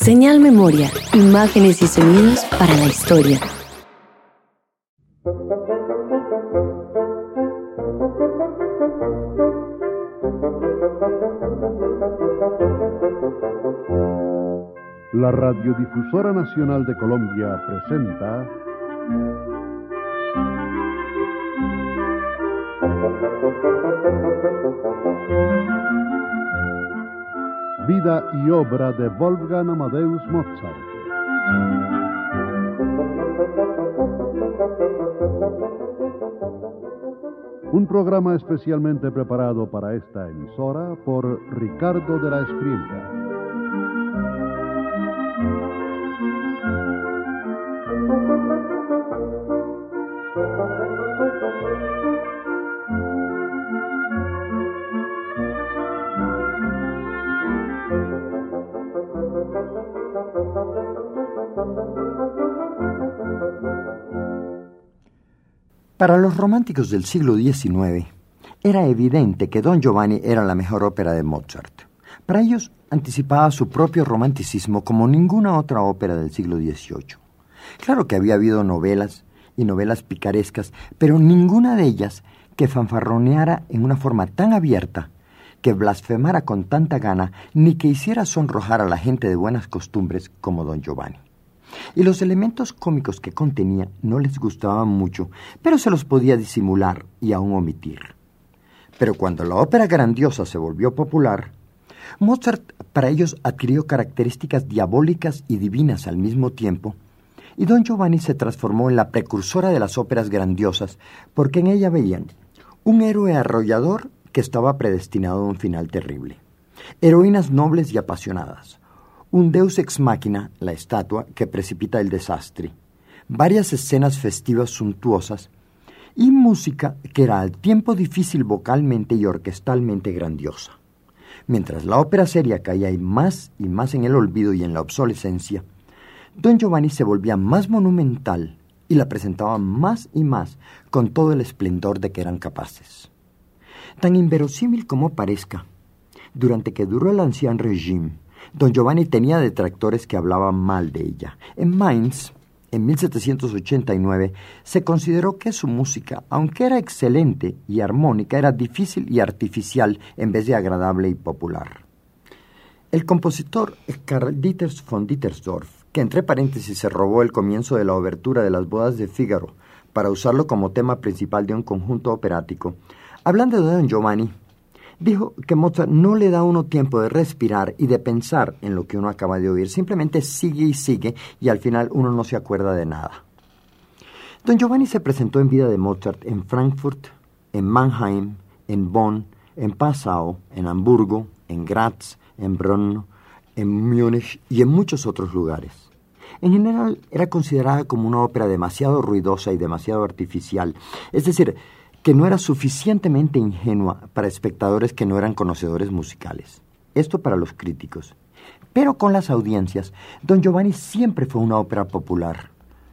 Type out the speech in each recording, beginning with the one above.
Señal Memoria, imágenes y sonidos para la historia. La Radiodifusora Nacional de Colombia presenta Vida y obra de Wolfgang Amadeus Mozart. Un programa especialmente preparado para esta emisora por Ricardo de la Espriella. Para los románticos del siglo XIX, era evidente que Don Giovanni era la mejor ópera de Mozart. Para ellos, anticipaba su propio romanticismo como ninguna otra ópera del siglo XVIII. Claro que había habido novelas y novelas picarescas, pero ninguna de ellas que fanfarroneara en una forma tan abierta, que blasfemara con tanta gana, ni que hiciera sonrojar a la gente de buenas costumbres como Don Giovanni. Y los elementos cómicos que contenía no les gustaban mucho, pero se los podía disimular y aún omitir. Pero cuando la ópera grandiosa se volvió popular, Mozart para ellos adquirió características diabólicas y divinas al mismo tiempo, y Don Giovanni se transformó en la precursora de las óperas grandiosas, porque en ella veían un héroe arrollador que estaba predestinado a un final terrible, heroínas nobles y apasionadas, un deus ex machina, la estatua, que precipita el desastre, varias escenas festivas suntuosas y música que era al tiempo difícil vocalmente y orquestalmente grandiosa. Mientras la ópera seria caía y más en el olvido y en la obsolescencia, Don Giovanni se volvía más monumental y la presentaba más y más con todo el esplendor de que eran capaces. Tan inverosímil como parezca, durante que duró el Ancien Régime, Don Giovanni tenía detractores que hablaban mal de ella. En Mainz, en 1789, se consideró que su música, aunque era excelente y armónica, era difícil y artificial en vez de agradable y popular. El compositor Karl Dieters von Dittersdorf, que entre paréntesis se robó el comienzo de la obertura de las bodas de Fígaro para usarlo como tema principal de un conjunto operático, hablando de Don Giovanni, dijo que Mozart no le da a uno tiempo de respirar y de pensar en lo que uno acaba de oír. Simplemente sigue y sigue y al final uno no se acuerda de nada. Don Giovanni se presentó en vida de Mozart en Frankfurt, en Mannheim, en Bonn, en Passau, en Hamburgo, en Graz, en Brno, en Múnich y en muchos otros lugares. En general era considerada como una ópera demasiado ruidosa y demasiado artificial, es decir, que no era suficientemente ingenua para espectadores que no eran conocedores musicales. Esto para los críticos. Pero con las audiencias, Don Giovanni siempre fue una ópera popular.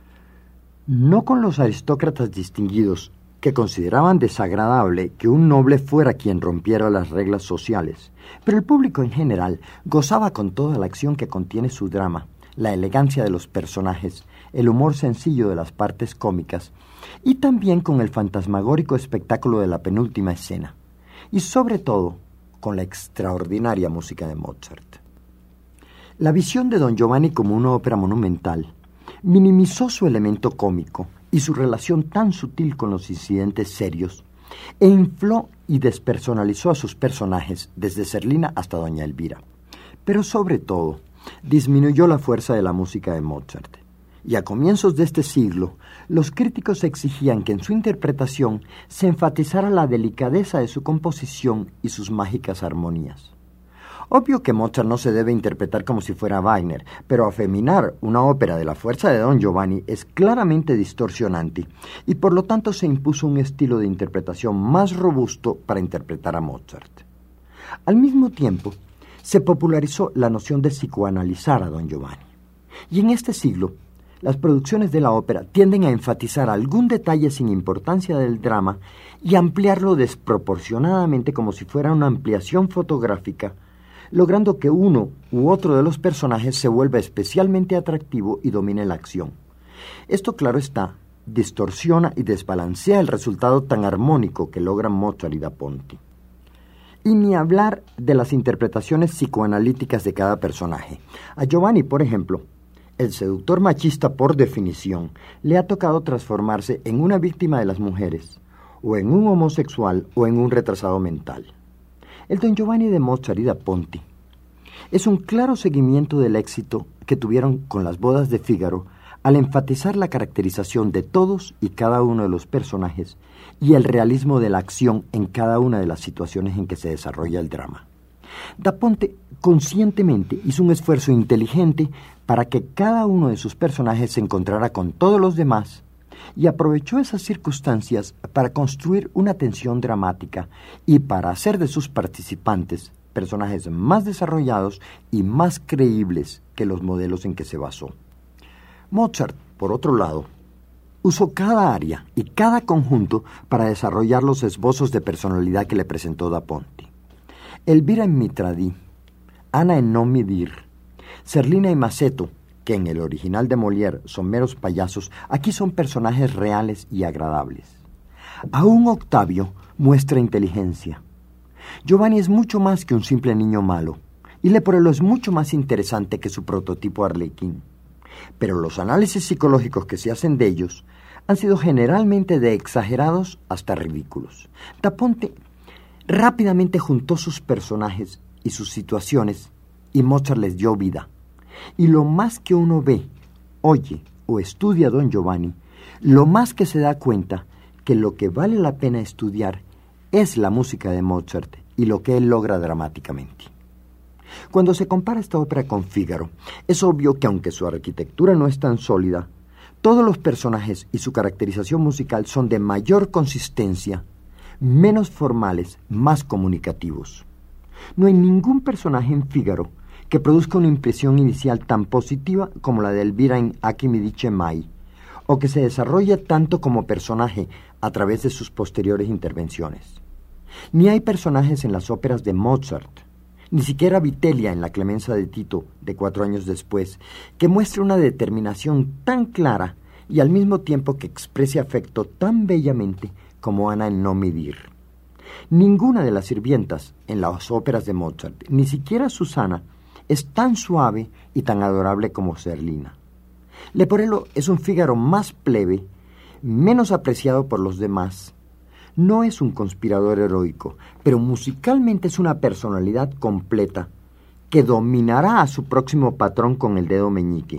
No con los aristócratas distinguidos, que consideraban desagradable que un noble fuera quien rompiera las reglas sociales, pero el público en general gozaba con toda la acción que contiene su drama, la elegancia de los personajes, el humor sencillo de las partes cómicas, y también con el fantasmagórico espectáculo de la penúltima escena, y sobre todo con la extraordinaria música de Mozart. La visión de Don Giovanni como una ópera monumental minimizó su elemento cómico y su relación tan sutil con los incidentes serios, e infló y despersonalizó a sus personajes desde Zerlina hasta Doña Elvira. Pero sobre todo, disminuyó la fuerza de la música de Mozart. Y a comienzos de este siglo, los críticos exigían que en su interpretación se enfatizara la delicadeza de su composición y sus mágicas armonías. Obvio que Mozart no se debe interpretar como si fuera Wagner, pero afeminar una ópera de la fuerza de Don Giovanni es claramente distorsionante, y por lo tanto se impuso un estilo de interpretación más robusto para interpretar a Mozart. Al mismo tiempo, se popularizó la noción de psicoanalizar a Don Giovanni. Y en este siglo, las producciones de la ópera tienden a enfatizar algún detalle sin importancia del drama y ampliarlo desproporcionadamente como si fuera una ampliación fotográfica, logrando que uno u otro de los personajes se vuelva especialmente atractivo y domine la acción. Esto, claro está, distorsiona y desbalancea el resultado tan armónico que logran Mozart y Da Ponte. Y ni hablar de las interpretaciones psicoanalíticas de cada personaje. A Giovanni, por ejemplo, el seductor machista por definición, le ha tocado transformarse en una víctima de las mujeres, o en un homosexual o en un retrasado mental. El Don Giovanni de Mozart y Da Ponte es un claro seguimiento del éxito que tuvieron con Las bodas de Fígaro al enfatizar la caracterización de todos y cada uno de los personajes y el realismo de la acción en cada una de las situaciones en que se desarrolla el drama. Da Ponte conscientemente hizo un esfuerzo inteligente para que cada uno de sus personajes se encontrara con todos los demás y aprovechó esas circunstancias para construir una tensión dramática y para hacer de sus participantes personajes más desarrollados y más creíbles que los modelos en que se basó. Mozart, por otro lado, usó cada área y cada conjunto para desarrollar los esbozos de personalidad que le presentó Da Ponte. Elvira en Mitradí, Ana en Non mi dir, Zerlina y Maceto, que en el original de Molière son meros payasos, aquí son personajes reales y agradables. Aún Octavio muestra inteligencia. Giovanni es mucho más que un simple niño malo, y Leporello es mucho más interesante que su prototipo Arlequín. Pero los análisis psicológicos que se hacen de ellos han sido generalmente de exagerados hasta ridículos. Da Ponte rápidamente juntó sus personajes y sus situaciones y Mozart les dio vida. Y lo más que uno ve, oye o estudia a Don Giovanni, lo más que se da cuenta que lo que vale la pena estudiar es la música de Mozart y lo que él logra dramáticamente. Cuando se compara esta ópera con Fígaro, es obvio que aunque su arquitectura no es tan sólida, todos los personajes y su caracterización musical son de mayor consistencia, menos formales, más comunicativos. No hay ningún personaje en Fígaro que produzca una impresión inicial tan positiva como la de Elvira en A chi mi dice mai, o que se desarrolle tanto como personaje a través de sus posteriores intervenciones. Ni hay personajes en las óperas de Mozart, ni siquiera Vitellia en La Clemenza de Tito, de 4 años después, que muestre una determinación tan clara y al mismo tiempo que exprese afecto tan bellamente como Ana en Non mi dir. Ninguna de las sirvientas en las óperas de Mozart, ni siquiera Susana, es tan suave y tan adorable como Zerlina. Leporello es un Fígaro más plebe, menos apreciado por los demás. No es un conspirador heroico, pero musicalmente es una personalidad completa que dominará a su próximo patrón con el dedo meñique.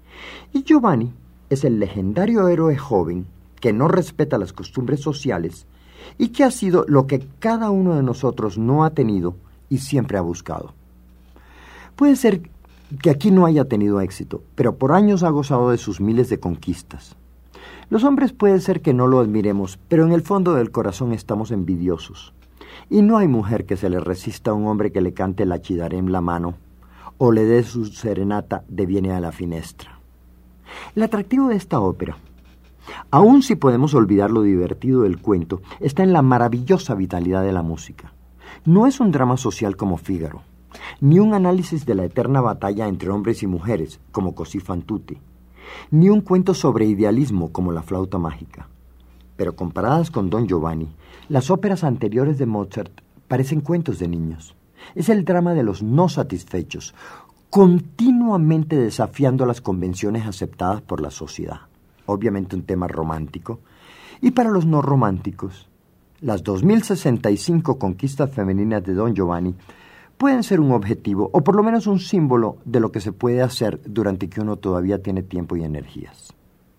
Y Giovanni es el legendario héroe joven que no respeta las costumbres sociales y que ha sido lo que cada uno de nosotros no ha tenido y siempre ha buscado. Puede ser que aquí no haya tenido éxito, pero por años ha gozado de sus miles de conquistas. Los hombres puede ser que no lo admiremos, pero en el fondo del corazón estamos envidiosos. Y no hay mujer que se le resista a un hombre que le cante la chidarem la mano o le dé su serenata de Viene a la finestra. El atractivo de esta ópera, aun si podemos olvidar lo divertido del cuento, está en la maravillosa vitalidad de la música. No es un drama social como Fígaro, ni un análisis de la eterna batalla entre hombres y mujeres, como Così fan tutte, ni un cuento sobre idealismo como La flauta mágica. Pero comparadas con Don Giovanni, las óperas anteriores de Mozart parecen cuentos de niños. Es el drama de los no satisfechos, continuamente desafiando las convenciones aceptadas por la sociedad. Obviamente un tema romántico. Y para los no románticos, las 2065 conquistas femeninas de Don Giovanni pueden ser un objetivo, o por lo menos un símbolo de lo que se puede hacer durante que uno todavía tiene tiempo y energías.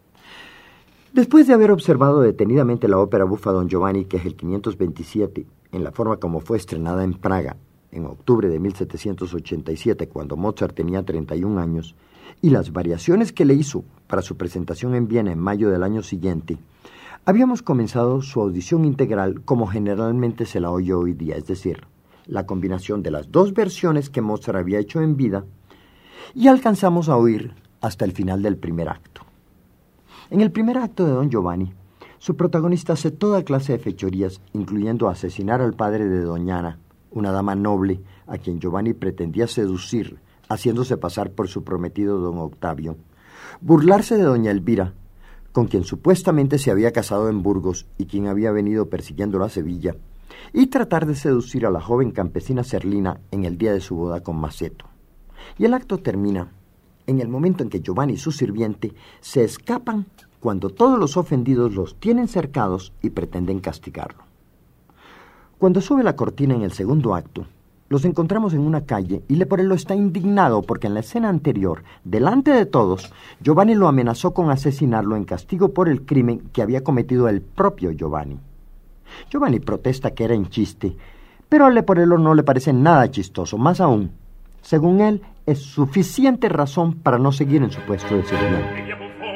Después de haber observado detenidamente la ópera bufa Don Giovanni, que es el 527, en la forma como fue estrenada en Praga en octubre de 1787, cuando Mozart tenía 31 años, y las variaciones que le hizo para su presentación en Viena en mayo del año siguiente, habíamos comenzado su audición integral como generalmente se la oye hoy día, es decir, la combinación de las dos versiones que Mozart había hecho en vida, y alcanzamos a oír hasta el final del primer acto. En el primer acto de Don Giovanni, su protagonista hace toda clase de fechorías, incluyendo asesinar al padre de Doña Ana, una dama noble a quien Giovanni pretendía seducir, haciéndose pasar por su prometido don Octavio, burlarse de doña Elvira, con quien supuestamente se había casado en Burgos y quien había venido persiguiéndolo a Sevilla, y tratar de seducir a la joven campesina Zerlina en el día de su boda con Maceto. Y el acto termina en el momento en que Giovanni y su sirviente se escapan cuando todos los ofendidos los tienen cercados y pretenden castigarlo. Cuando sube la cortina en el segundo acto, los encontramos en una calle y Leporello está indignado porque en la escena anterior, delante de todos, Giovanni lo amenazó con asesinarlo en castigo por el crimen que había cometido el propio Giovanni. Giovanni protesta que era en chiste, pero a Leporello no le parece nada chistoso, más aún. Según él, es suficiente razón para no seguir en su puesto de sirviente.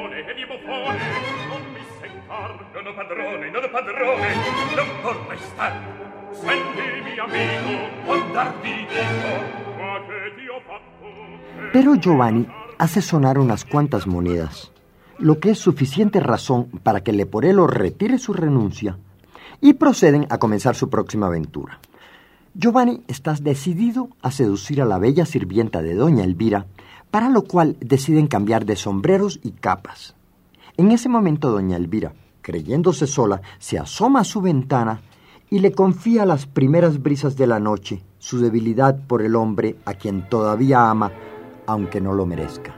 Pero Giovanni hace sonar unas cuantas monedas, lo que es suficiente razón para que Leporello retire su renuncia y proceden a comenzar su próxima aventura. Giovanni está decidido a seducir a la bella sirvienta de doña Elvira, para lo cual deciden cambiar de sombreros y capas. En ese momento doña Elvira, creyéndose sola, se asoma a su ventana y le confía a las primeras brisas de la noche su debilidad por el hombre a quien todavía ama, aunque no lo merezca.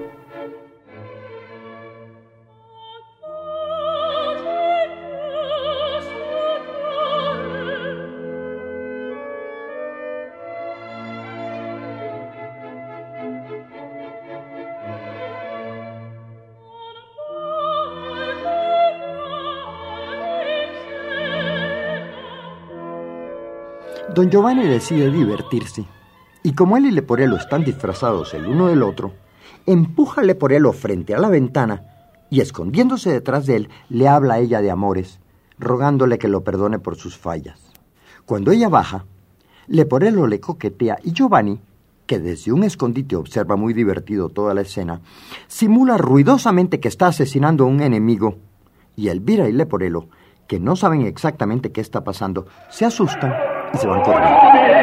Don Giovanni decide divertirse, y como él y Leporello están disfrazados el uno del otro, empuja a Leporello frente a la ventana y, escondiéndose detrás de él, le habla a ella de amores, rogándole que lo perdone por sus fallas. Cuando ella baja, Leporello le coquetea y Giovanni, que desde un escondite observa muy divertido toda la escena, simula ruidosamente que está asesinando a un enemigo, y Elvira y Leporello, que no saben exactamente qué está pasando, se asustan y se van corriendo.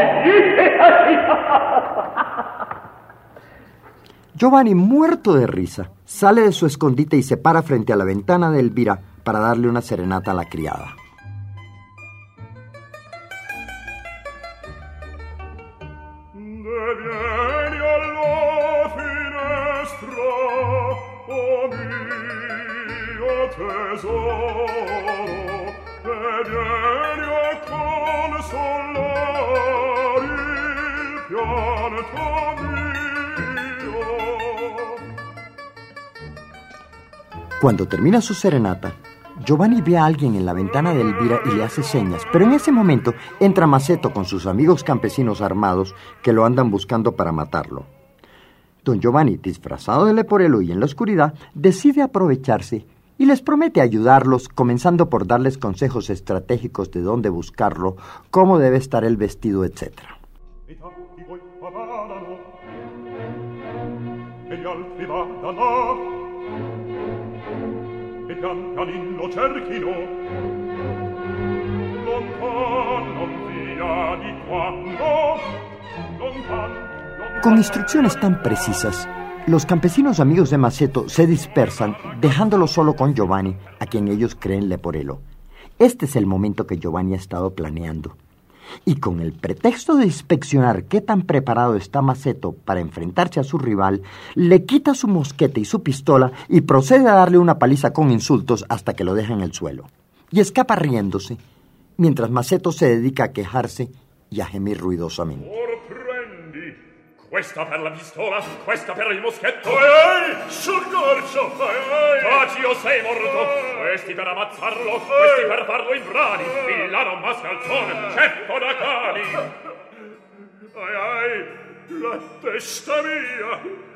Giovanni, muerto de risa, sale de su escondite y se para frente a la ventana de Elvira para darle una serenata a la criada. Cuando termina su serenata, Giovanni ve a alguien en la ventana de Elvira y le hace señas, pero en ese momento entra Maceto con sus amigos campesinos armados que lo andan buscando para matarlo. Don Giovanni, disfrazado de Leporello y en la oscuridad, decide aprovecharse y les promete ayudarlos, comenzando por darles consejos estratégicos de dónde buscarlo, cómo debe estar el vestido, etc. Con instrucciones tan precisas, los campesinos amigos de Maceto se dispersan, dejándolo solo con Giovanni, a quien ellos creen Leporello. Este es el momento que Giovanni ha estado planeando. Y con el pretexto de inspeccionar qué tan preparado está Maceto para enfrentarse a su rival, le quita su mosquete y su pistola y procede a darle una paliza con insultos hasta que lo deja en el suelo. Y escapa riéndose, mientras Maceto se dedica a quejarse y a gemir ruidosamente. Questa per la pistola, questa per il moschetto. Ehi, soccorso! Taccio, sei morto! Questi per ammazzarlo, questi per farlo in brani. Villano mascalzone, ceppo da cani. La testa mia.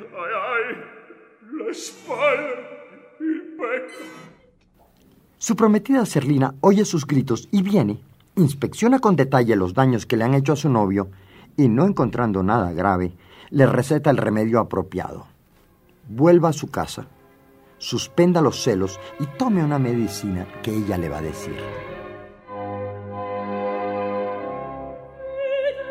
Le spalle, il petto. Su prometida Zerlina oye sus gritos y viene, inspecciona con detalle los daños que le han hecho a su novio y, no encontrando nada grave, le receta el remedio apropiado. Vuelva a su casa, suspenda los celos y tome una medicina que ella le va a decir.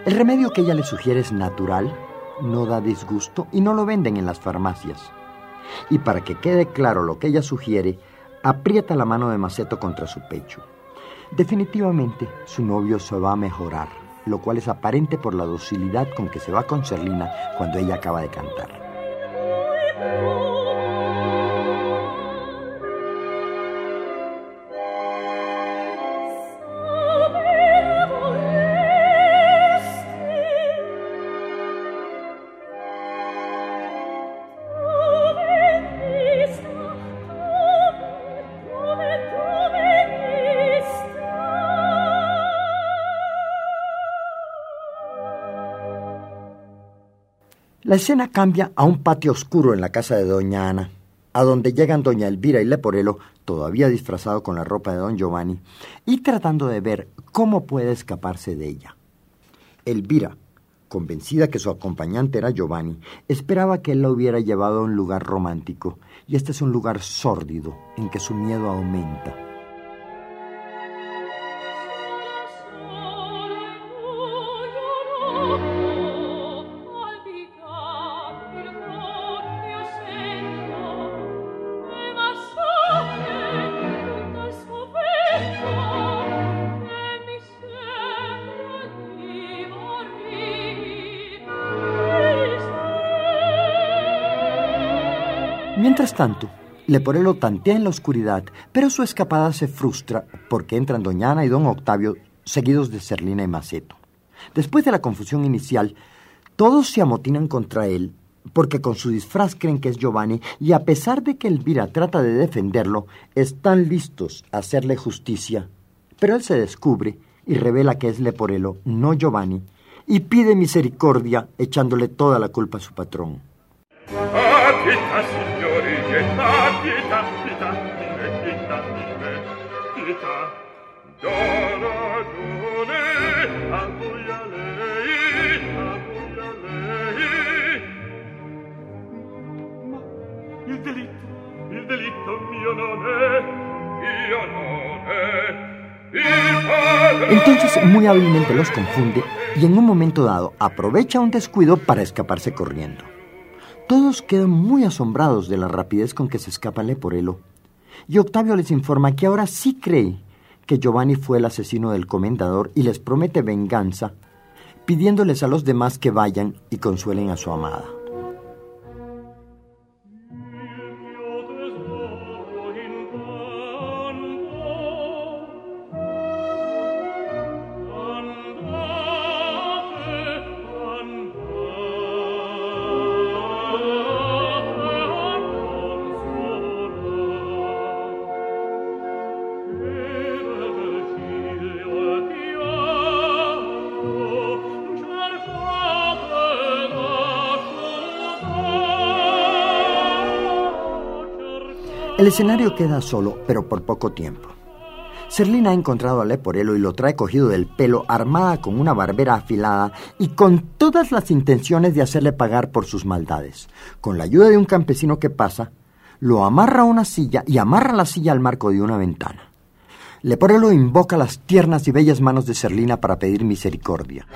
El remedio que ella le sugiere es natural, no da disgusto y no lo venden en las farmacias. Y para que quede claro lo que ella sugiere, aprieta la mano de Maceto contra su pecho. Definitivamente, su novio se va a mejorar, lo cual es aparente por la docilidad con que se va con Zerlina cuando ella acaba de cantar. La escena cambia a un patio oscuro en la casa de doña Ana, a donde llegan doña Elvira y Leporello, todavía disfrazado con la ropa de don Giovanni, y tratando de ver cómo puede escaparse de ella. Elvira, convencida que su acompañante era Giovanni, esperaba que él la hubiera llevado a un lugar romántico, y este es un lugar sórdido, en que su miedo aumenta. Mientras tanto, Leporello tantea en la oscuridad, pero su escapada se frustra porque entran doña Ana y don Octavio, seguidos de Zerlina y Maceto. Después de la confusión inicial, todos se amotinan contra él, porque con su disfraz creen que es Giovanni, y a pesar de que Elvira trata de defenderlo, están listos a hacerle justicia. Pero él se descubre y revela que es Leporello, no Giovanni, y pide misericordia, echándole toda la culpa a su patrón. Pietà, signori, pietà, pietà, pietà, pietà, pietà, do ragione a voi a lei, Ma il delitto mio non è, Entonces muy hábilmente los confunde y en un momento dado aprovecha un descuido para escaparse corriendo. Todos quedan muy asombrados de la rapidez con que se escapa Leporello, y Octavio les informa que ahora sí cree que Giovanni fue el asesino del comendador y les promete venganza, pidiéndoles a los demás que vayan y consuelen a su amada. El escenario queda solo, pero por poco tiempo. Zerlina ha encontrado a Leporello y lo trae cogido del pelo, armada con una barbera afilada y con todas las intenciones de hacerle pagar por sus maldades. Con la ayuda de un campesino que pasa, lo amarra a una silla y amarra la silla al marco de una ventana. Leporello invoca las tiernas y bellas manos de Zerlina para pedir misericordia.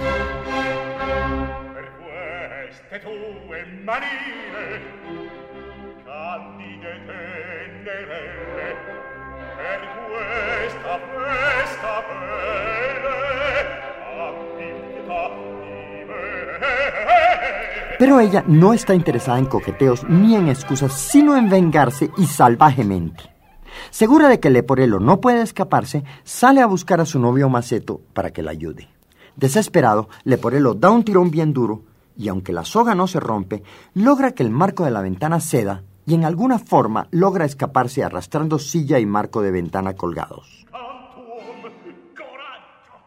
Per queste tue manine candide tenerelle, per questa festa bene, abbi pietà di me. Pero ella no está interesada en coqueteos ni en excusas, sino en vengarse y salvajemente. Segura de que Leporello no puede escaparse, sale a buscar a su novio Maceto para que la ayude. Desesperado, Leporello da un tirón bien duro y aunque la soga no se rompe, logra que el marco de la ventana ceda y en alguna forma logra escaparse arrastrando silla y marco de ventana colgados. Cantum, coraggio!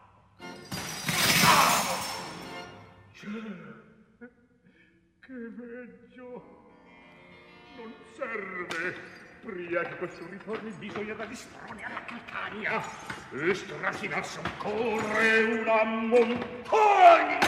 Che veggio! Non serve! Pria che questo ritorni bisogna da distroni alla Calcania e strasinarsi ancora una montagna!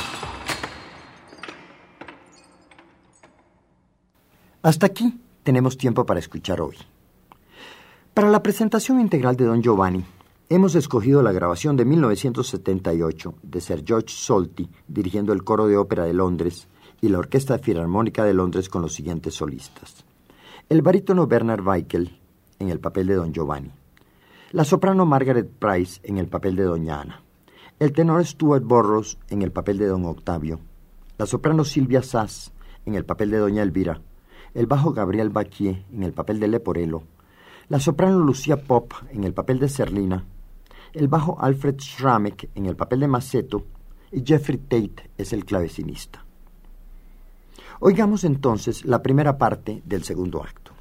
Hasta aquí tenemos tiempo para escuchar hoy. Para la presentación integral de don Giovanni, Hemos escogido la grabación de 1978 de Sir George Solti dirigiendo el Coro de Ópera de Londres y la Orquesta Filarmónica de Londres con los siguientes solistas. El barítono Bernard Weikel en el papel de Don Giovanni, la soprano Margaret Price en el papel de Doña Ana, el tenor Stuart Burrows en el papel de Don Octavio, la soprano Silvia Sass en el papel de Doña Elvira, el bajo Gabriel Bacquier en el papel de Leporello, la soprano Lucia Pop en el papel de Zerlina, el bajo Alfred Schramek en el papel de Maceto y Jeffrey Tate es el clavecinista. Oigamos entonces la primera parte del segundo acto.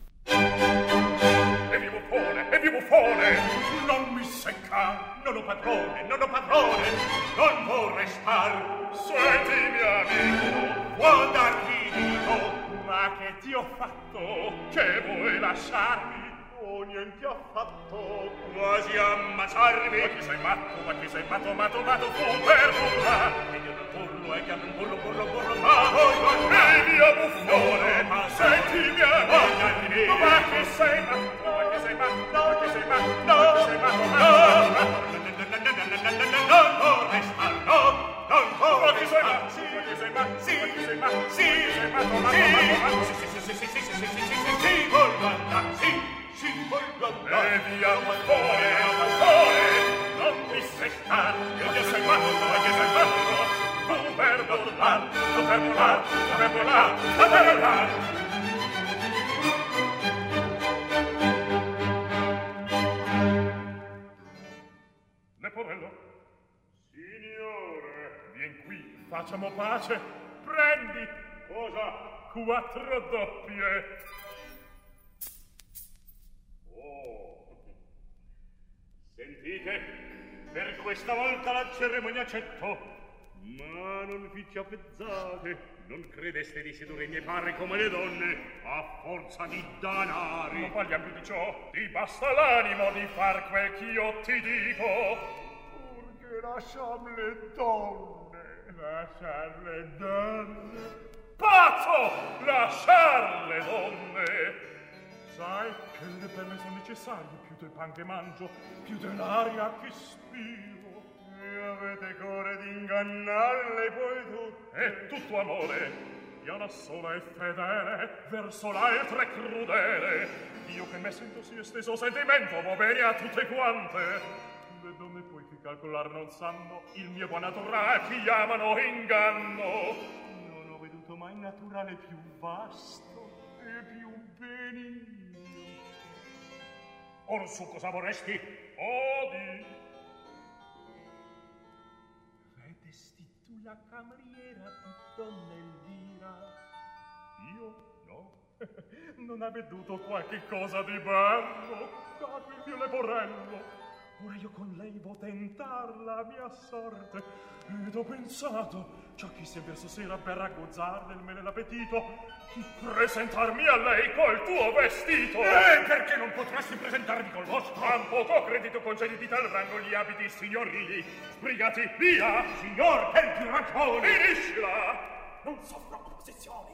E buffone, non mi secca, non ho padrone, non vorrei star. Senti, mio amico, guarda chi dico, ma che ti ho fatto, che vuoi lasciarmi? Oh, niente ho fatto, quasi ammazzarmi. Ma chi sei matto, fu per burla. E io non burlo, e che non burlo, ma e mio buffone, ma senti mia amico, ma che sei matto, non vorrei star, no, chi sei matto, sì, voglio andare, e via buffone, non mi seccar, io sei matto, tu per burlar. Leporello? Signore, vien qui, facciamo pace, prendi. Cosa? 4 doppie. Oh, sentite, per questa volta la cerimonia accetto, ma non vi chiavezzate. Non credeste di sedurre i miei pari come le donne a forza di danari. Non parliamo più di ciò. Ti basta l'animo di far quel ch'io ti dico. Purché lasciam le donne. Lasciar le donne? Pazzo! Lasciar le donne! Sai che le per me sono necessarie più del pan che mangio, più dell'aria che spiro. E avete core di ingannarle poi tutte. È tutto amore. Io una sola è fedele, verso l'altra è crudele. Io che me sento sì esteso sentimento, va bene a tutte quante. Le donne poi che calcolar non sanno il mio buon naturale chiamano inganno. Non ho veduto mai naturale più vasto e più benigno. Or su cosa vorresti? Odi. La cameriera di Donna Elvira. Io? No. Non ha veduto qualche cosa di bello? Capo il mio Leporello. Ora io con lei vo' tentar la mia sorte. Ed ho pensato, ciò che sia verso sera per ragguzzarle il mele l'appetito, di presentarmi a lei col tuo vestito. Perché non potresti presentarmi col vostro? Tampoco ho credito concedi di tal rango gli abiti signorili. Sbrigati, via! Signor, per più ragioni! Finiscila! Non soffro opposizioni.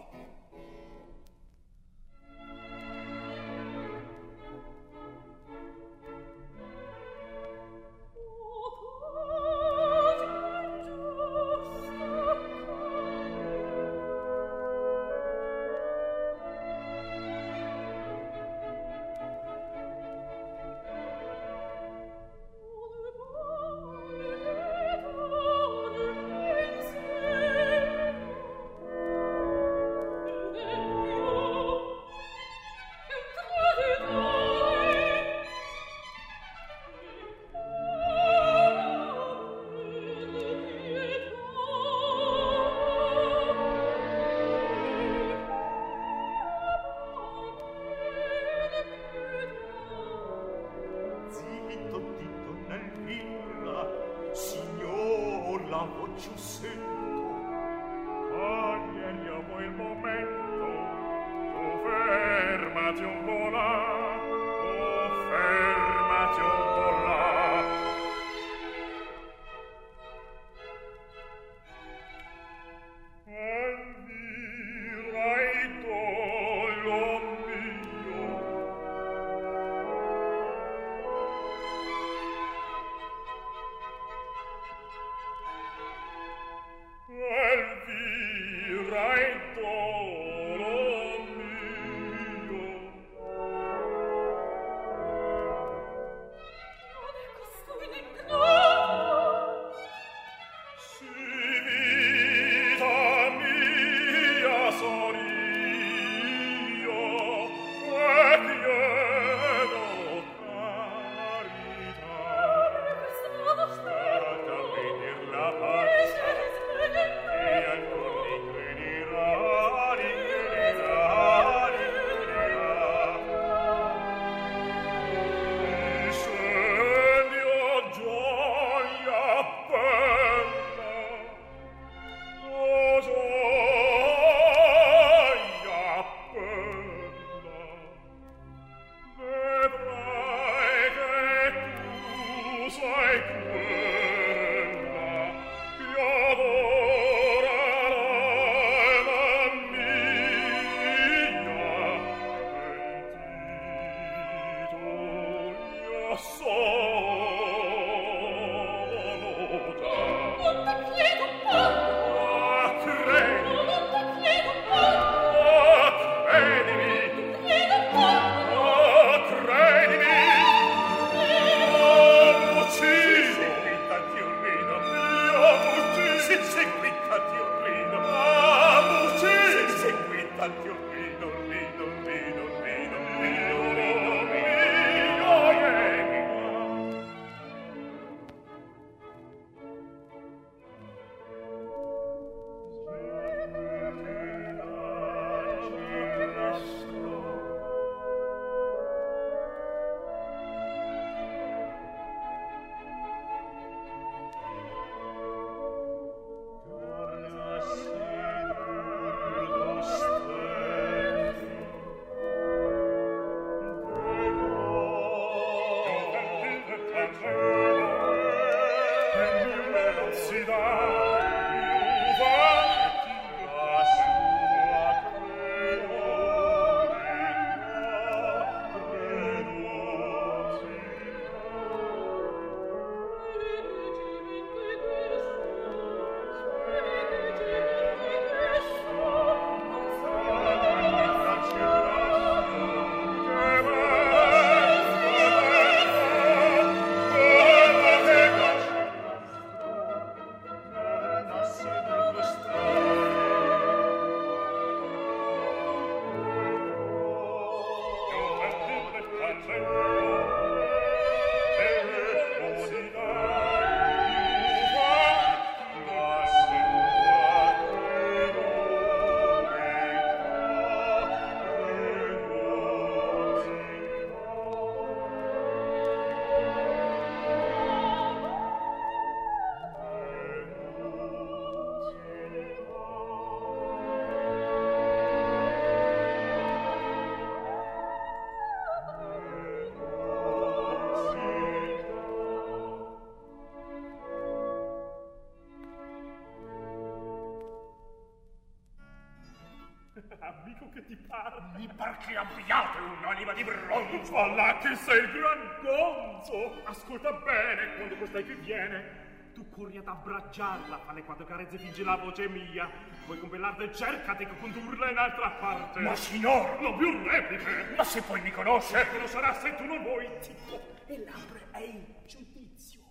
Amico, che ti pare? Mi par che abbiate un'anima di bronzo. Alla che sei il gran gonzo. Ascolta bene, quando costai qui viene, tu corri ad abbracciarla, falle quattro carezze, fingi la voce mia, poi con bell'arte cercati che condurla in altra parte. Ma signor, non più repliche. Ma se poi mi conosce, lo sarà se tu non vuoi. Zitto, e l'apre è in giudizio.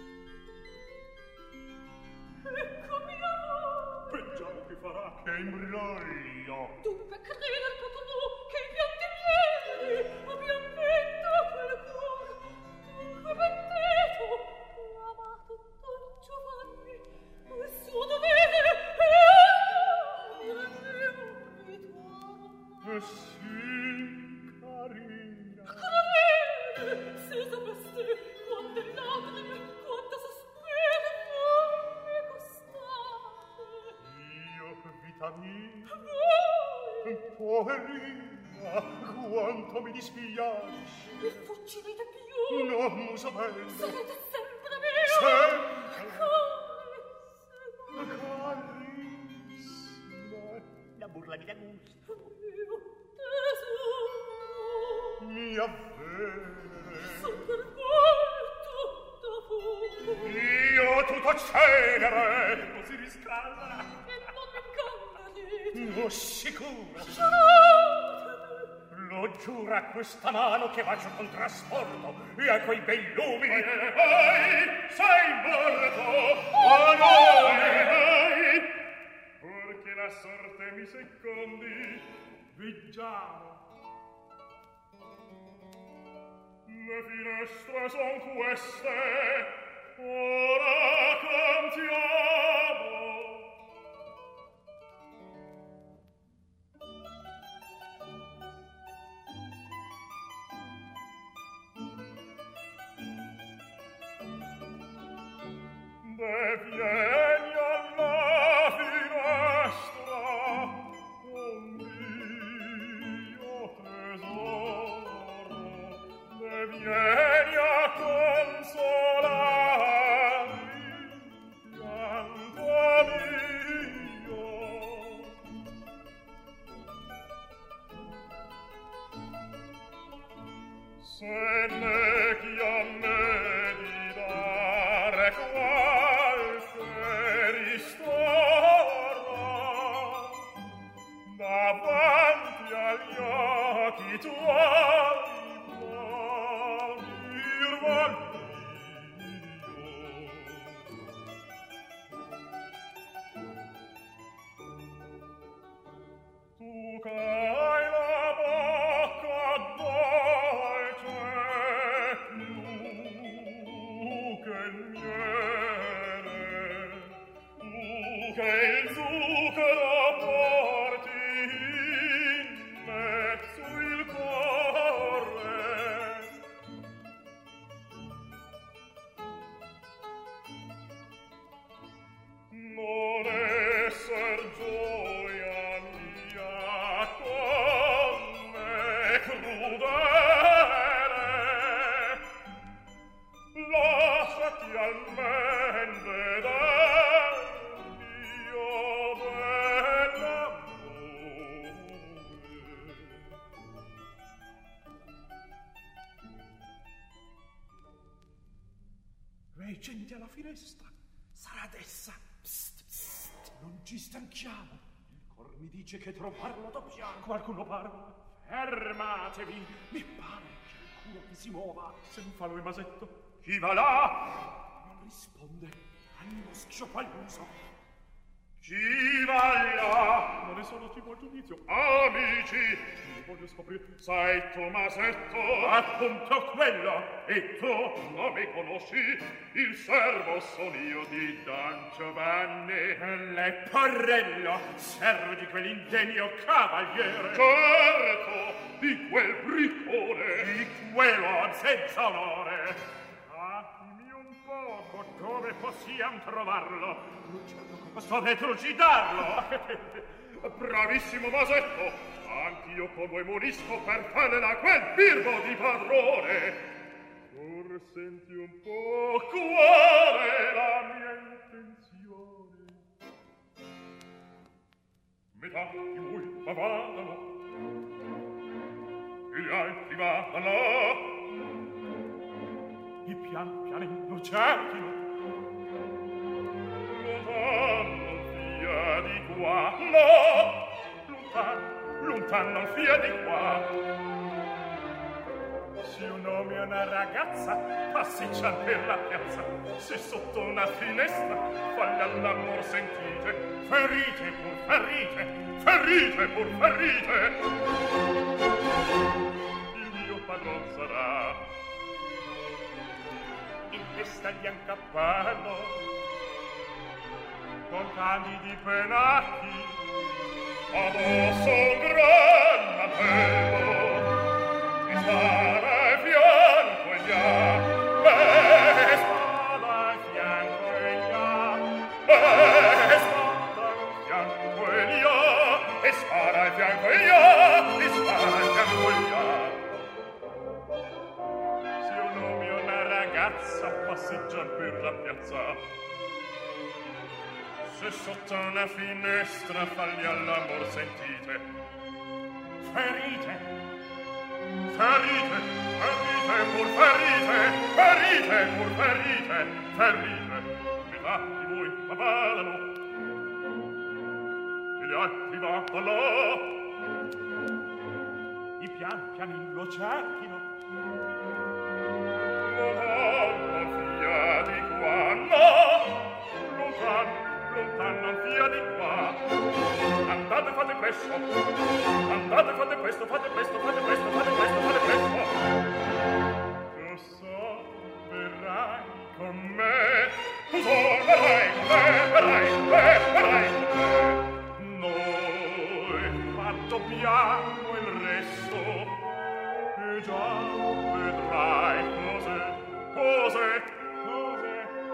Eccomi amore. Vediamo che farà. Che imbroglio. Dunque creder potrò che i pianti miei abbiam vinto quel cuore. Dunque vendetto, amato Don Giovanni, il suo dovere e mi rendevo ritorno. Sì, carina. Carina, se sapeste quante lacrime, quanta sospiro voi mi costate. Io, vita mia, Voi, poverina, quanto mi dispiace. mi fuggirete più. No, muso bello. Sarete sempre mio. Sempre. Carissima. La burla mi dà gusto. Mio tesoro. Mia venere. Son per voi tutto fuoco. Io tutto cenere. Così riscalda. E non mi ingannarete. Oh, sicuro. Giuratemi. Lo giura questa mano che bacio col trasporto e a quei bei lumi. Ehi, sei morto! Oh no! Ehi! Perché la sorte mi secondi, vigiamo. Le finestre son queste, ora cantiamo. Vieni alla finestra, oh mio tesoro, vieni a consolarmi, pianto mio. Se ne chiami gente alla finestra. Sarà d'essa. Psst, psst, non ci stanchiamo. Il cor mi dice che trovarlo dobbiamo. Qualcuno parla. Fermatevi. Mi pare che qualcuno vi si muova. Se non fa lo masetto. Chi va là? Non risponde. Animo schioppaglioso. Chi va là? Non ne sono tipo a giudizio. Amici, mi voglio scoprire. Sei Tomasetto? Appunto quello. E tu? Non mi conosci? Il servo son io di Don Giovanni. Leporello, servo di quell'indegno cavaliere. Certo, di quel briccone. Di quello senza onore. Attimi un poco, dove possiamo trovarlo? Sto a trucidarlo. Bravissimo Masetto, anch'io con voi morisco per fare da quel birbo di padrone. Or senti un po' qual è la mia intenzione. Metà di voi ma vadano, e gli altri vadano, e pian pianino cerchino. Via di qua, no, lontan non via di qua. Se un uomo e una ragazza passeggiano per la piazza, se sotto una finestra falla all'amor sentite, ferite pur ferite, ferite pur ferite. Il mio padron sarà in testa gli cappello, con candidi penacchi, addosso un gran mantello, e spada e fianco e glia, e spada e fianco e glia, e spada e fianco e glia, e spada e fianco e glia, e spada e fianco e glia. Se un uomo e una ragazza passeggiano per la piazza, se sotto una finestra falli all'amor sentite, ferite, ferite, ferite pur ferite, ferite pur ferite, ferite. Metà di voi ma vadano, e gli altri vadano, i pian pianino cerchino. Madonna, via di qua, no, lontano, non via di qua. Andate, fate presto. Andate, fate presto, fate presto, fate presto, fate presto, fate presto. Lo so, verrai con me. Tu solo verrai con me, verrai con me, verrai con me. Noi fatto piano il resto, e già vedrai cose, cose, cose.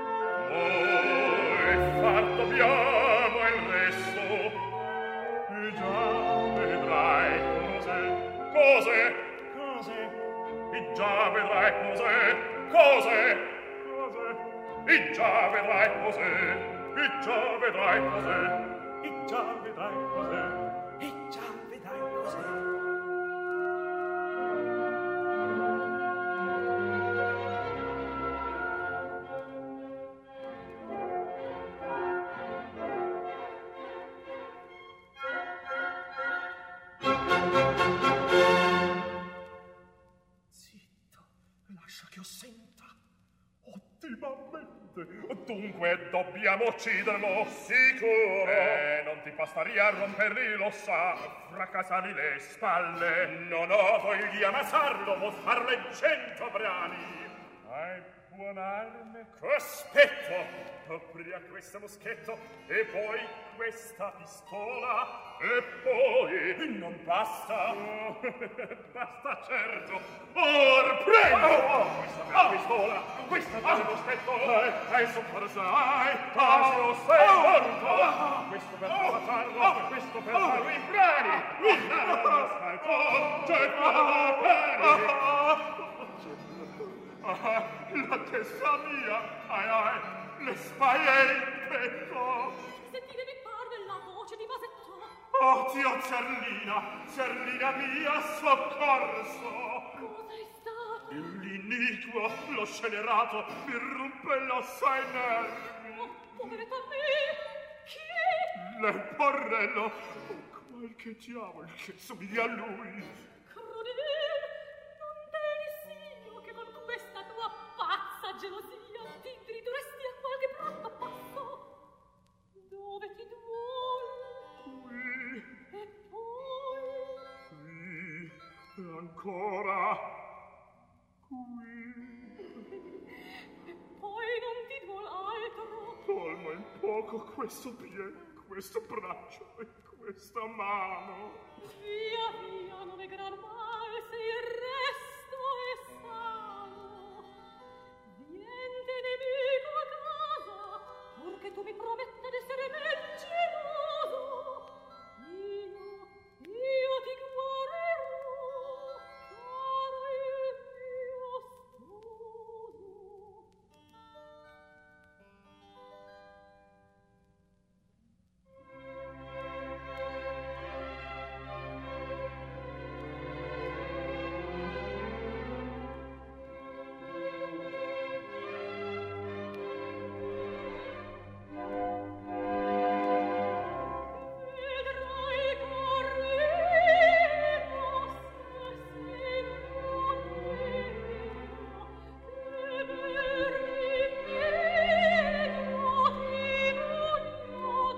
Noi fatto piano il resto, e già vedrai cose, cose, cose, e già vedrai cose, cose, cose, e già vedrai cose, e già vedrai cose, e già vedrai cose, e già vedrai cose. Dunque dobbiamo ucciderlo, sicuro. Non ti bastaria romperli l'ossa, fracassargli le spalle. Non oso il di ammazzarlo, vuol farlo in 100 brani. Hai buon arme? Cospetto! Apria questo moschetto, e poi questa pistola, e poi... Non basta? Oh, basta certo! Or prego! Questa bella pistola, questa bella moschetto, e soccorsai, lo sei morto! Questo per ammazzarlo, questo per farlo in brani! L'asfalto, getto da pari! La testa mia, ai ai, le spalle e il petto. Sentite, mi parve la voce di Masetto. Oh, zio Zerlina, Zerlina mia, soccorso. Cosa è stato? L'iniquo tua, l'ho scenerato, mi rompe l'ossa ai nervi. Oh, poveretta me! Chi? Leporello, o qualche diavolo che somiglia a lui. Crudele, non devi io che con questa tua pazza gelosia ti ridurresti a qualche brutto passo. Dove ti duole? Qui. E poi? Qui. E ancora. Qui. E poi non ti duol altro? Tolmo in poco questo piede, questo braccio e questa mano. Via, via, non è gran mal se il resto è sano. Viente nemico a casa, purché tu mi prometta d'essere men geloso. Io ti guarirò, caro il mio sposo. Vedrai carino se sei buonino, che per rimedio ti voglio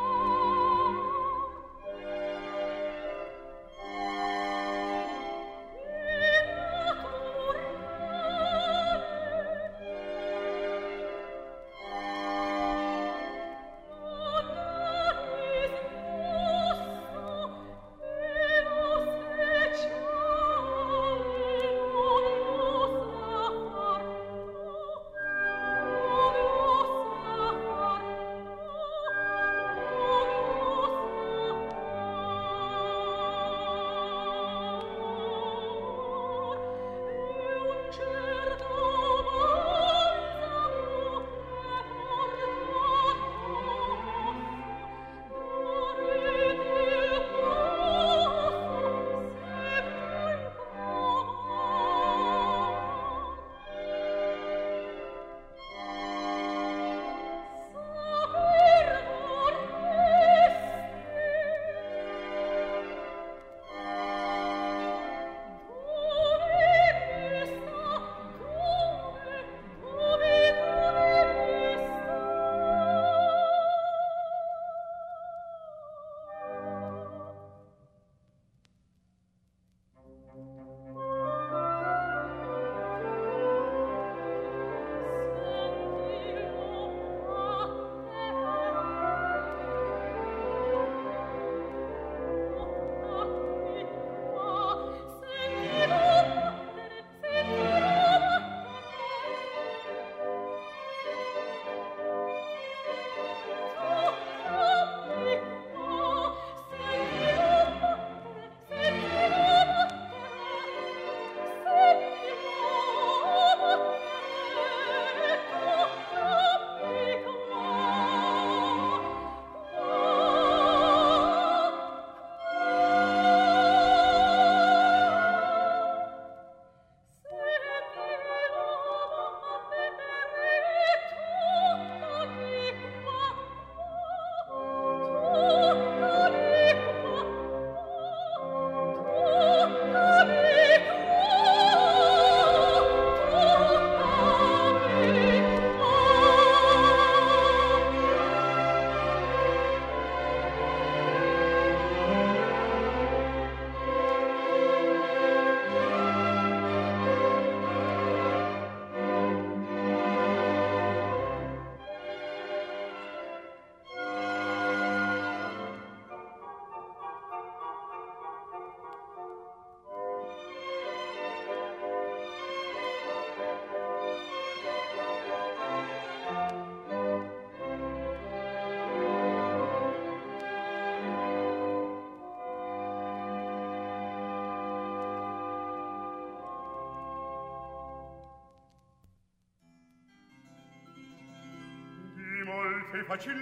che facil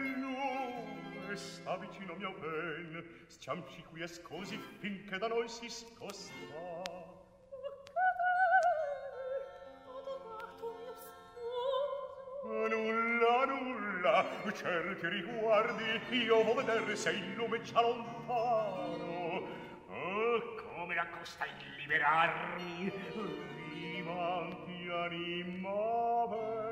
nome sta vicino mio ben, stiamci qui ascosi finché da noi si scosta. Ad cerchi riguardi, io vo vedere se il lume già lontano. Come la costa il liberarmi, rimanti animave.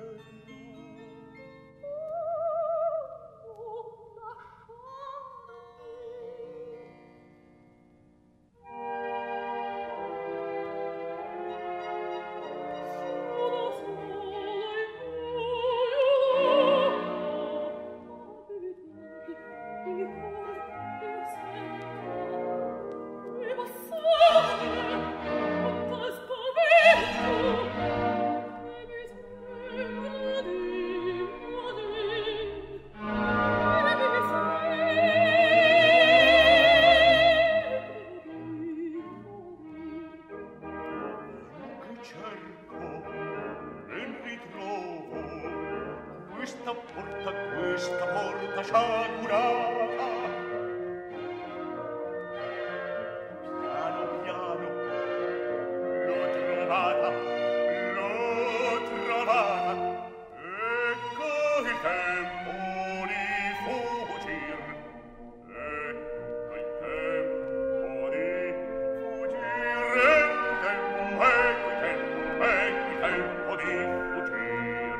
Questa porta sciagurata. Piano piano l'ho trovata. Ecco il tempo di fuggir. Ecco il tempo di fuggir. Ecco il tempo di fuggir.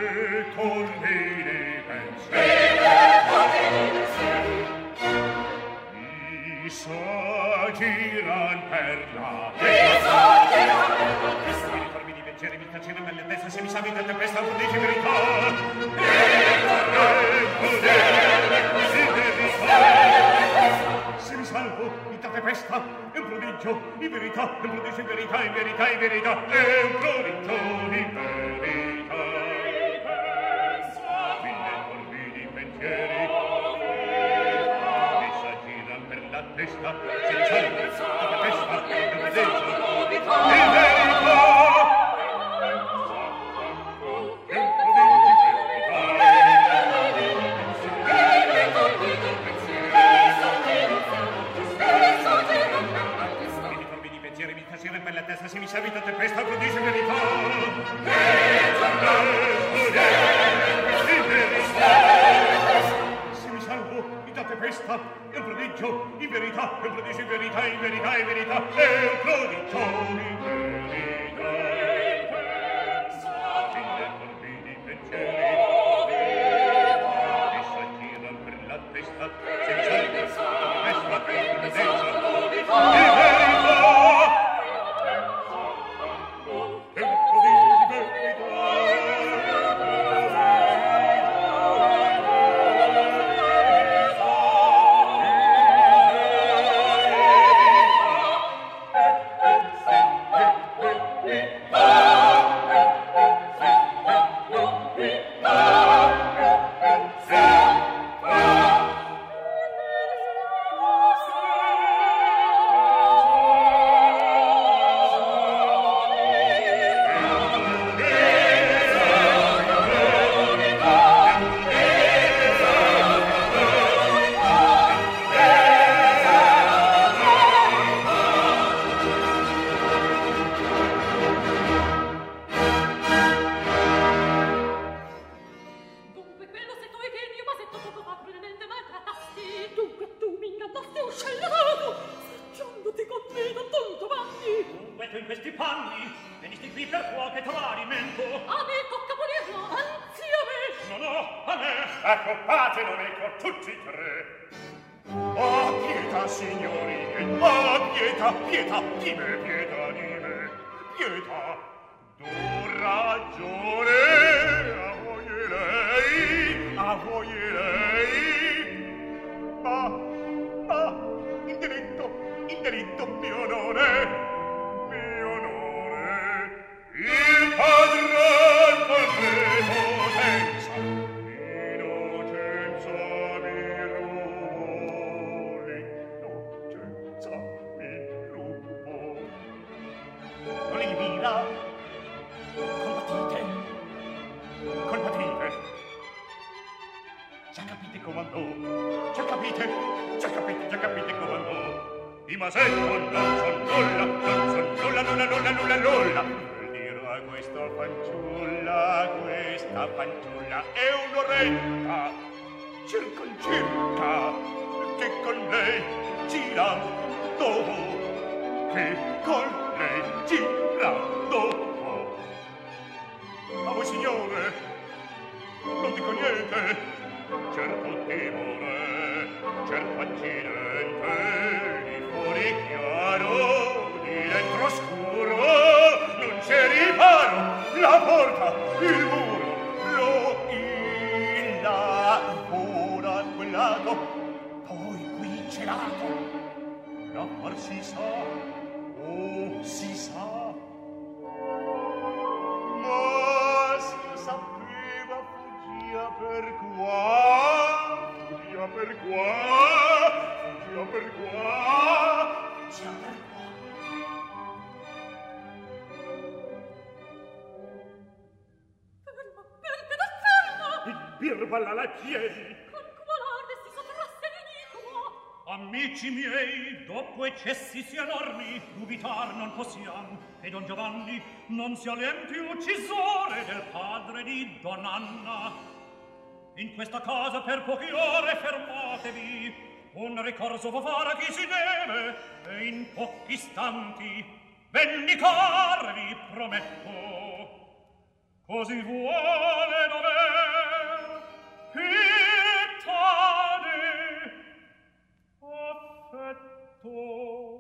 Birvalla la piedi. Con qual'arte si sottrasse l'enigma. Amici miei, dopo eccessi sì enormi, dubitar non possiam che Don Giovanni non sia l'empio uccisore del padre di Don Anna. In questa casa per poche ore fermatevi, un ricorso fa fare a chi si deve, e in pochi istanti vendicarvi prometto. così vuole dover pietade affetto.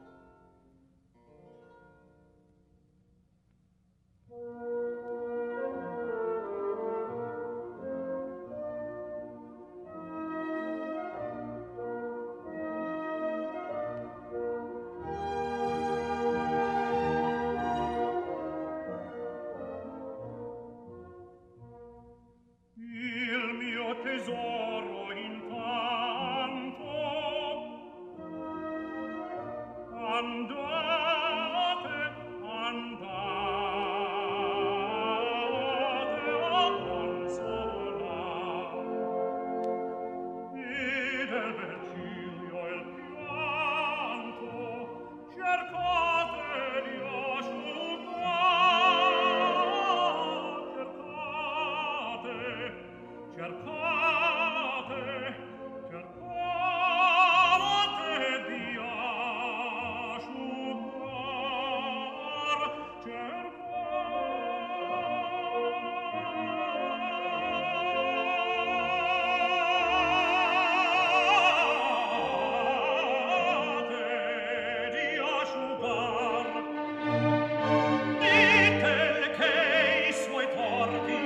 Tesoro intanto andate a consolare e del Vergilio il pianto cercate di asciugare, cercate di asciugar. Dite che i suoi torti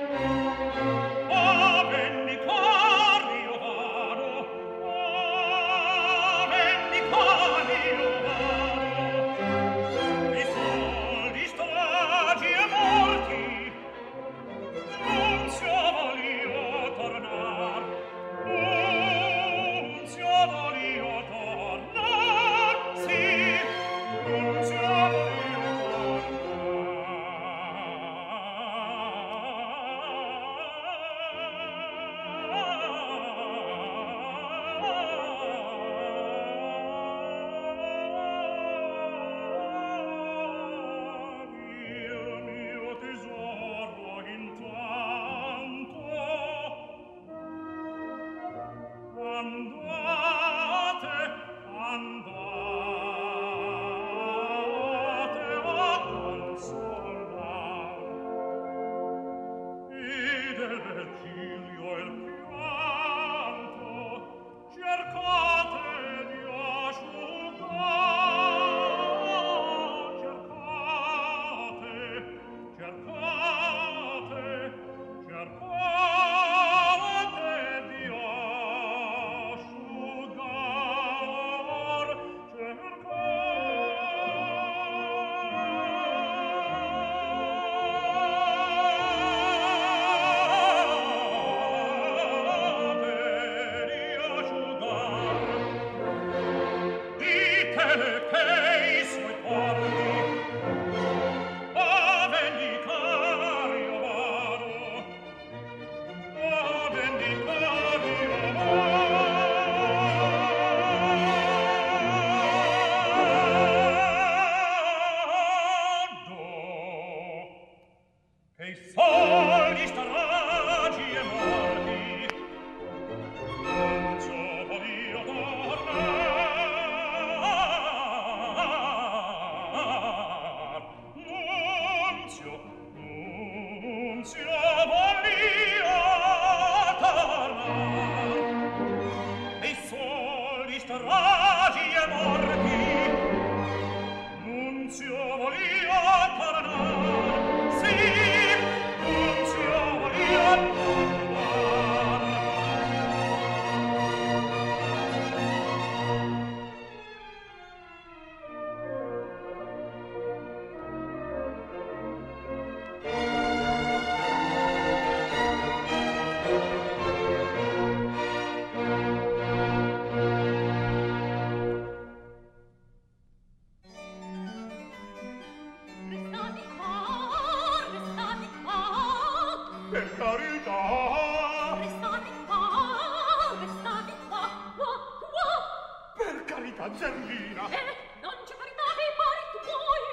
Zerlina! Non ci carità i pari tuoi!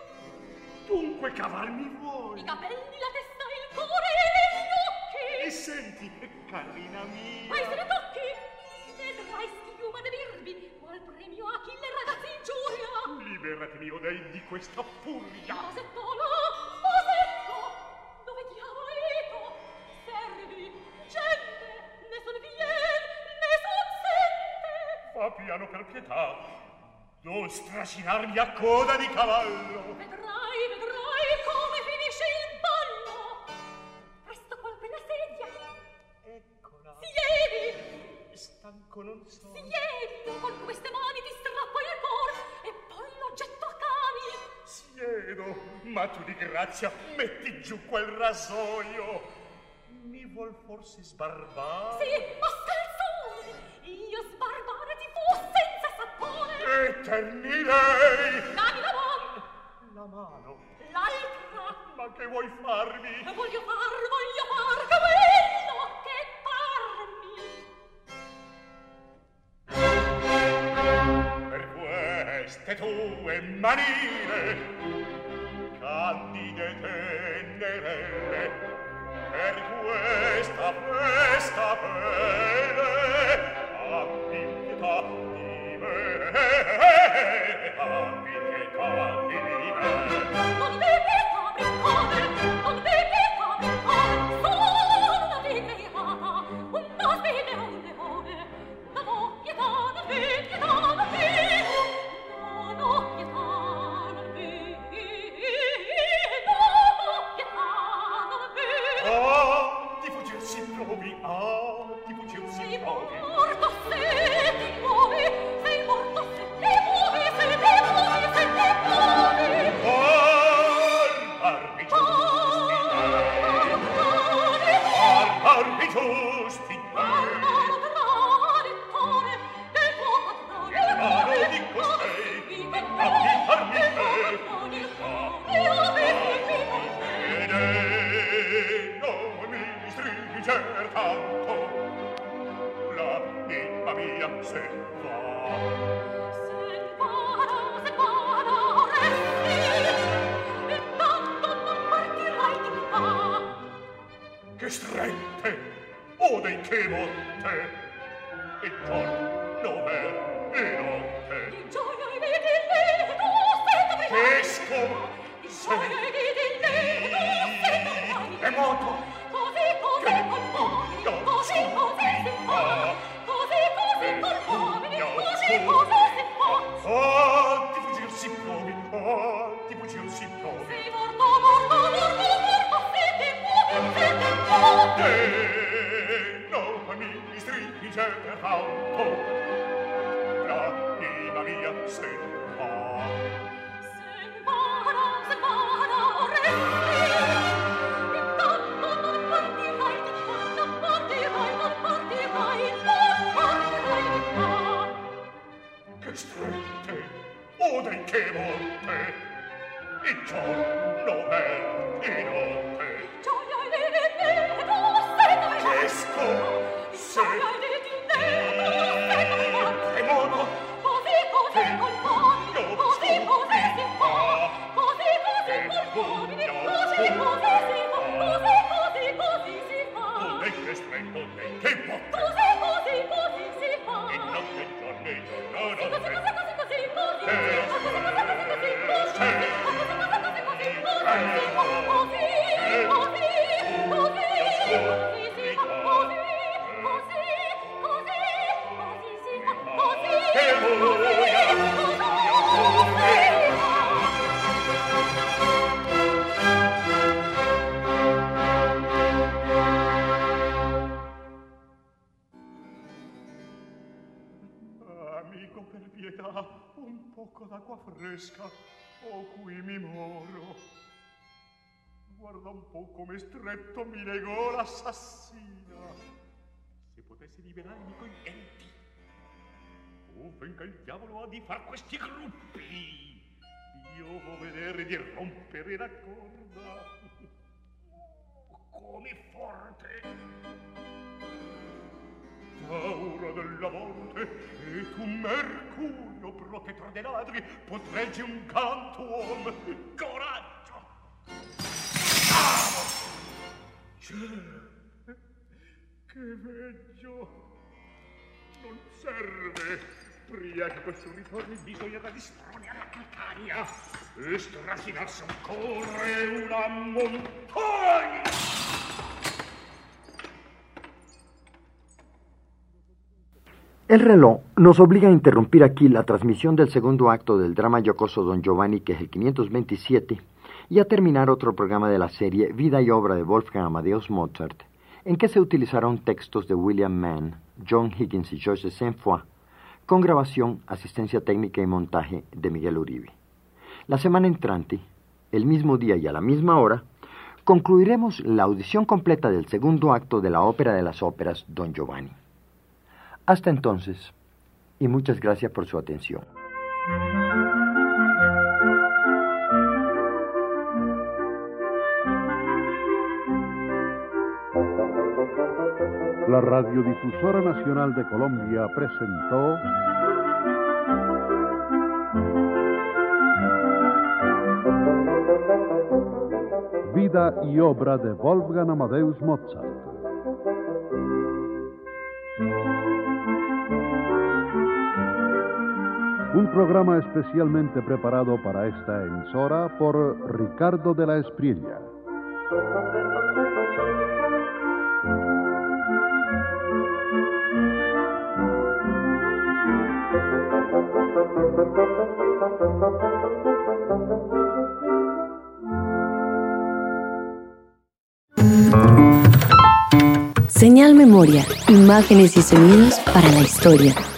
Dunque cavarmi vuoi? I capelli, la testa, il cuore e gli occhi! E senti, carina mia! Ma se ne tocchi! Vedrai schiuma de birbi, qual premio a chi le ragazzi ingiuria! Liberati, mio dei, di questa furia! Mosetto, no! Mosetto! piano per pietà, non strascinarmi a coda di cavallo. Vedrai, vedrai come finisce il ballo. Presto colpe la sedia. Eccola. Siedi, Stanco non so. siedi, con queste mani ti strappo il cor e poi lo getto a cavi. Siedo, ma tu di grazia metti giù quel rasoio. Mi vuol forse sbarbare? Sì, ma scalzone, io sbarbare ti fu senza sapone. Eterni lei! Dammi la mano, La mano. l'altra. Ma che vuoi farmi? Voglio far quello che farmi. Per queste tue manine, candide tenerelle, per questa festa bene, abbi pietà di me, abbi pietà di me. Non devi pietà, brincone, non devi pietà, brincone, sono una decriata, una spine, un leone. Non ho pietà, non vi, pietà, non vi, non ho pietà, non vi, non ho pietà, non vi. Ah, di fuggirsi provi, di fuggirsi Sei provi. morto se ti muovi, sei morto se ti muovi, se ti muovi, se ti muovi. Armi giusti non mi stringer tanto, l'anima mia se va. Se vada, resti, e tanto non partirai di qua. Che strette, o dei che monte, e giorno e notte. Di gioia e di lieto, sento Esco, di gioia e di lieto, sento è moto, così così colpomini, così così si fa, così così colpomini, così così si fa. di fuggirsi provi, di fuggirsi provi. Sei morto, morto, morto, morto, se ti muovi, se ti muovi. Non mi stringe tanto, l'anima mia se va. Se vada, resti, e tanto non partirai di qua, non partirai, non partirai, non partirai di qua. Che strette, o dei che monte, e giorno e notte. Gioia e di lieto, sento Esco, se gioia e di lieto, sento è moto, così così colpomini, così così si fa, così così colpomini, così così si fa, così così così si fa, o dei che stretto, dei che botte, così così così si fa, e notte, giorno e giorno, così notte. così così così Amico, per pietà, un poco d'acqua fresca, o qui mi moro. Guarda un po' come stretto mi legò l'assassina. Se potessi liberarmi coi denti. Oh, venga il diavolo a di far questi gruppi. Io vo vedere di rompere la corda. Come forte. Paura della morte, e tu, Mercurio, protettore dei ladri, potreggi un cantuom. Coraggio! C'è! Che veggio! Non serve! Prima che questo ritorni bisogna da distroniare la calcagna e stracinarsi ancora una montagna! El reloj nos obliga a interrumpir aquí la transmisión del segundo acto del drama jocoso Don Giovanni, que es el 527, y a terminar otro programa de la serie Vida y obra de Wolfgang Amadeus Mozart, en que se utilizaron textos de William Mann, John Higgins y Georges Saint-Foy, con grabación, asistencia técnica y montaje de Miguel Uribe. La semana entrante, el mismo día y a la misma hora, concluiremos la audición completa del segundo acto de la ópera de las óperas Don Giovanni. Hasta entonces, y muchas gracias por su atención. La Radiodifusora Nacional de Colombia presentó Vida y obra de Wolfgang Amadeus Mozart. Un programa especialmente preparado para esta emisora por Ricardo de la Espriella. Señal Memoria, imágenes y sonidos para la historia.